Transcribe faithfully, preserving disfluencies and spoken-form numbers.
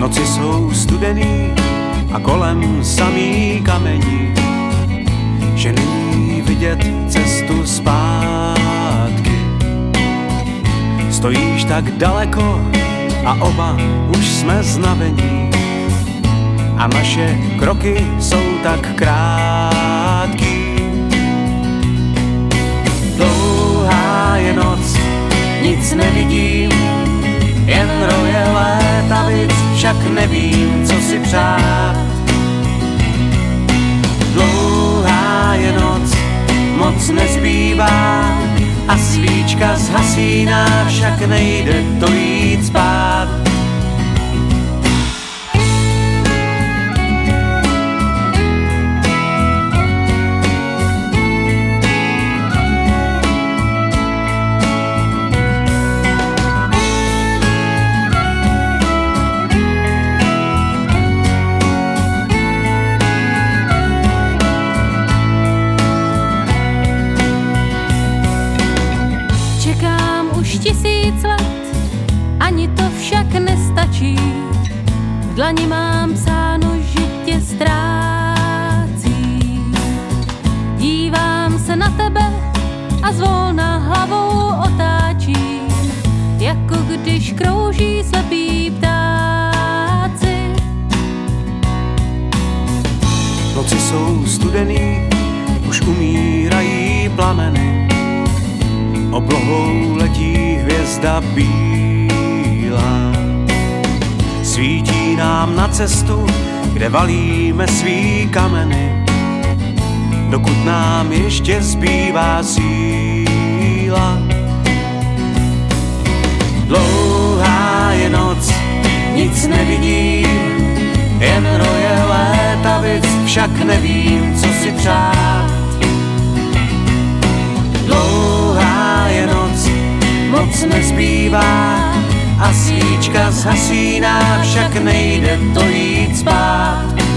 Noci jsou studený a kolem samý kamení, že není vidět cestu zpátky. Stojíš tak daleko a oba už jsme znavení a naše kroky jsou tak krátký. Dlouhá je noc, nic nevidím, jen roje létavic, však nevím, co si přát. Dlouhá je noc, moc nezbývá a svíčka zhasíná, však nejde to jít spát. Čekám už tisíc let, ani to však nestačí. V dlani mám psáno, že tě ztrácí. Dívám se na tebe a zvolna hlavou otáčím, jako když krouží slepý ptáci. Noci jsou studený, už umírají plameny, oblohou letí hvězda bílá. Svítí nám na cestu, kde valíme svý kameny, dokud nám ještě zbývá síla. Dlouhá je noc, nic nevidím, jen roje létavic, však nevím, co si přát. Dlouhá je noc, moc nezbývá a svíčka zhasíná, však nejde to jít spát.